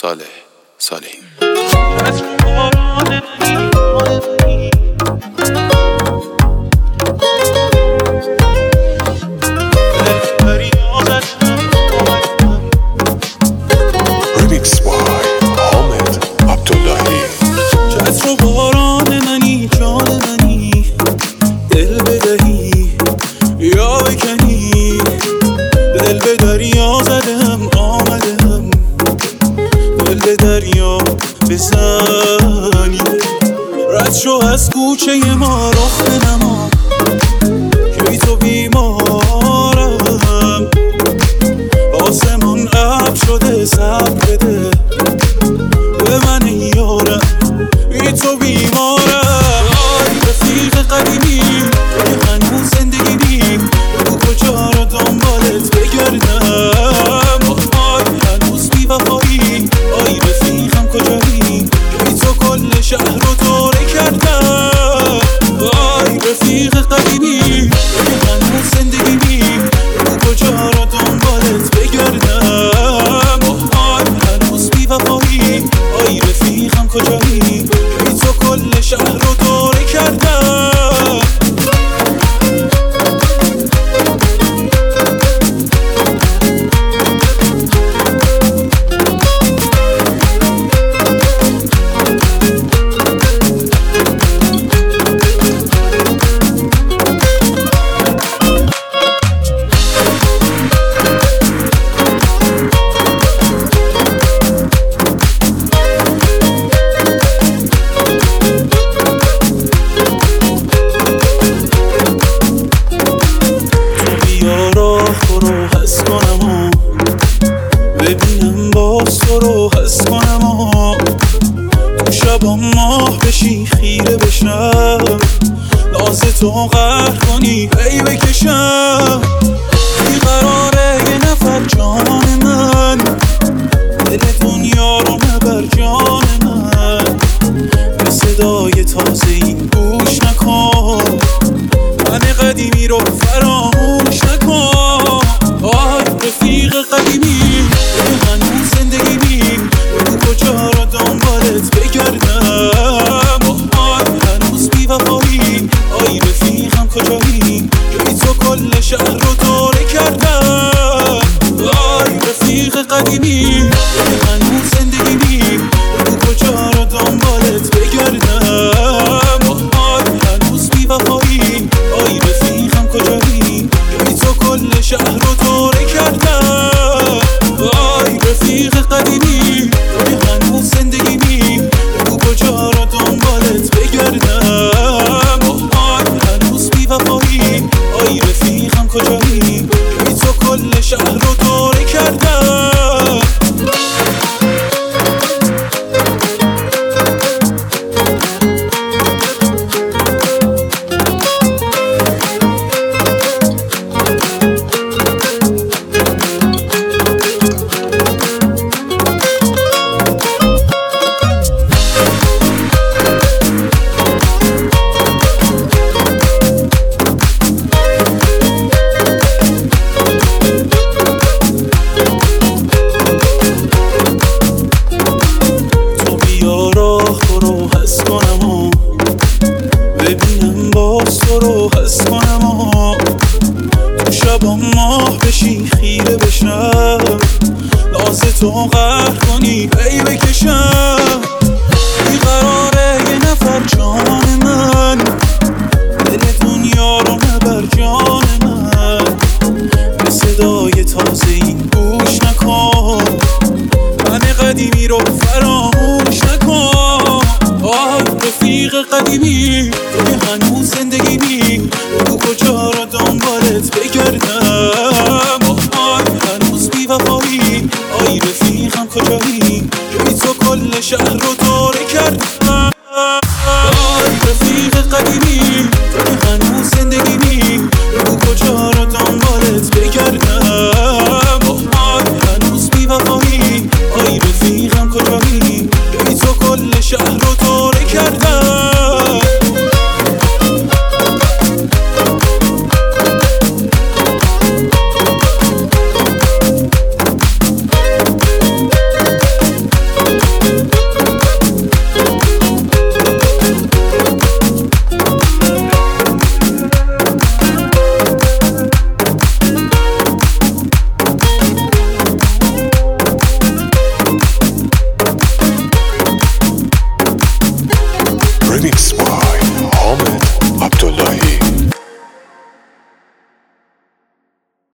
صالحی. رد شو از کوچه ما رخ نما که بی تو بیمارم، آسمون ابر شده صبر بده به من یارم، بی تو بیمارم. آی رفیق قدیمی که هنوز زندگیم، بگو کجا رو دنبالت بگردم. آی هنوز بی وفایی، آی رفیقم کجایی که بی تو کل شهر رو دوره کردم. آی رفیق قدیمی که هنوز زندگیم، بگو کجا رو دنبالت بگردم. آی هنوز بی وفایی، آی رفیقم کجایی که بی تو کل شهر رو دوره کردم. ببینم باز تو رو حس کنم و تو شبا ماه بشی خیره بشم، ناز تو قهر کنی هی بکشم. بیقراره یه نفر جان من، دل دنیا رو نبر جان من، به صدای تازه‌ای گوش نکن، من قدیمی رو فراموش نکن. آی رفیق قدیمی که هنوز زندگیم، بگو کجا رو دنبالت بگردم. آی هنوز بی وفایی، آی رفیقم کجایی که بی تو کل شهر رو دوره کردم. آی رفیق قدیمی که هنوز زندگیم، بگو کجا رو دنبالت بگردم. آی هنوز بی وفایی، آی رفیقم کجایی که بی تو کل شهر رو دوره کردم. آی رفیق قدیمی که هنوز زندگیم، بگو کجا رو دنبالت بگردم. آی هنوز بی وفایی، آی رفیقم کجایی که بی تو کل شهر رو دوره کردم. ببینم باز تو رو حس کنم و تو شبا ماه بشی خیره بشم، ناز تو قهر کنی هی بکشم. بیقراره یه نفر جان من، دل دنیا رو نبر جان من، به صدای تازه‌ای گوش نکن، من قدیمی رو فراموش نکن. آی رفیق قدیمی که هنوز زندگیمی، بگو کجا رو دنبالت بگردم. آی هنوز بی وفایی، آی رفیقم کجایی که بی تو کل شهر رو دوره کردم. آی رفیق قدیمی که هنوز زندگیمی، بگو کجا رو دنبالت بگردم. آی هنوز بی وفایی، آی رفیقم کجایی که بی تو کل شهر رو دوره کردم. Remix by Ahmed